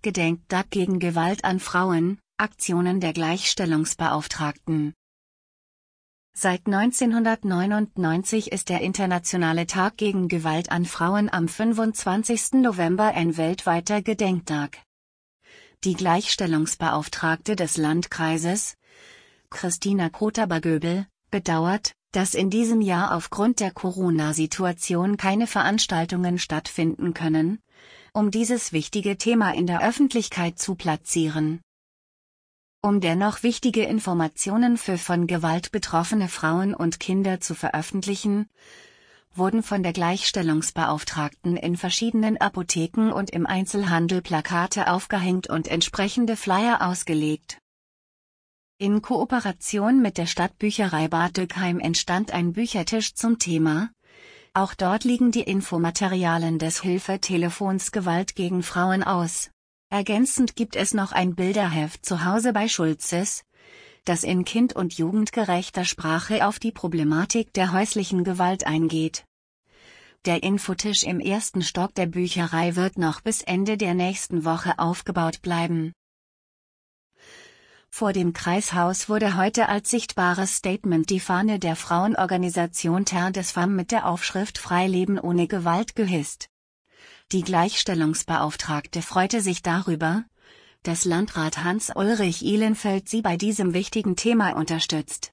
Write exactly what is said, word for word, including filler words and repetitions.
Gedenktag gegen Gewalt an Frauen, Aktionen der Gleichstellungsbeauftragten. Seit neunzehnhundertneunundneunzig ist der Internationale Tag gegen Gewalt an Frauen am fünfundzwanzigsten November ein weltweiter Gedenktag. Die Gleichstellungsbeauftragte des Landkreises, Christina Kotaba-Göbel, bedauert, dass in diesem Jahr aufgrund der Corona-Situation keine Veranstaltungen stattfinden können, um dieses wichtige Thema in der Öffentlichkeit zu platzieren. Um dennoch wichtige Informationen für von Gewalt betroffene Frauen und Kinder zu veröffentlichen, wurden von der Gleichstellungsbeauftragten in verschiedenen Apotheken und im Einzelhandel Plakate aufgehängt und entsprechende Flyer ausgelegt. In Kooperation mit der Stadtbücherei Bad Dürkheim entstand ein Büchertisch zum Thema. Auch dort liegen die Infomaterialien des Hilfetelefons Gewalt gegen Frauen aus. Ergänzend gibt es noch ein Bilderheft zu Hause bei Schulzes, das in kind- und jugendgerechter Sprache auf die Problematik der häuslichen Gewalt eingeht. Der Infotisch im ersten Stock der Bücherei wird noch bis Ende der nächsten Woche aufgebaut bleiben. Vor dem Kreishaus wurde heute als sichtbares Statement die Fahne der Frauenorganisation Terre des Femmes mit der Aufschrift Frei Leben ohne Gewalt gehisst. Die Gleichstellungsbeauftragte freute sich darüber, dass Landrat Hans-Ulrich Ihlenfeld sie bei diesem wichtigen Thema unterstützt.